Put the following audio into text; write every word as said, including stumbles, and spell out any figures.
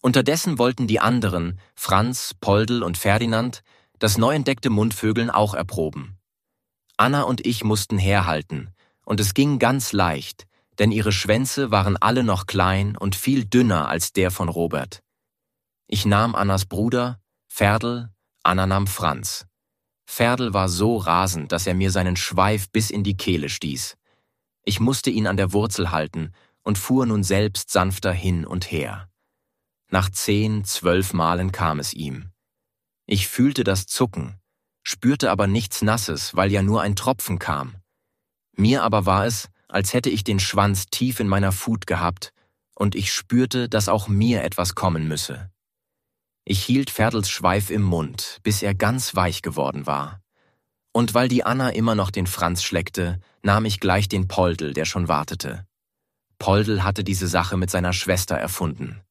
Unterdessen wollten die anderen, Franz, Poldl und Ferdinand, das neu entdeckte Mundvögeln auch erproben. Anna und ich mussten herhalten, und es ging ganz leicht, denn ihre Schwänze waren alle noch klein und viel dünner als der von Robert. Ich nahm Annas Bruder, Ferdl, Anna nahm Franz. Ferdl war so rasend, dass er mir seinen Schweif bis in die Kehle stieß. Ich musste ihn an der Wurzel halten und fuhr nun selbst sanfter hin und her. Nach zehn, zwölf Malen kam es ihm. Ich fühlte das Zucken, spürte aber nichts Nasses, weil ja nur ein Tropfen kam. Mir aber war es, als hätte ich den Schwanz tief in meiner Fut gehabt, und ich spürte, dass auch mir etwas kommen müsse. Ich hielt Ferdls Schweif im Mund, bis er ganz weich geworden war. Und weil die Anna immer noch den Franz schleckte, nahm ich gleich den Poldl, der schon wartete. Poldl hatte diese Sache mit seiner Schwester erfunden.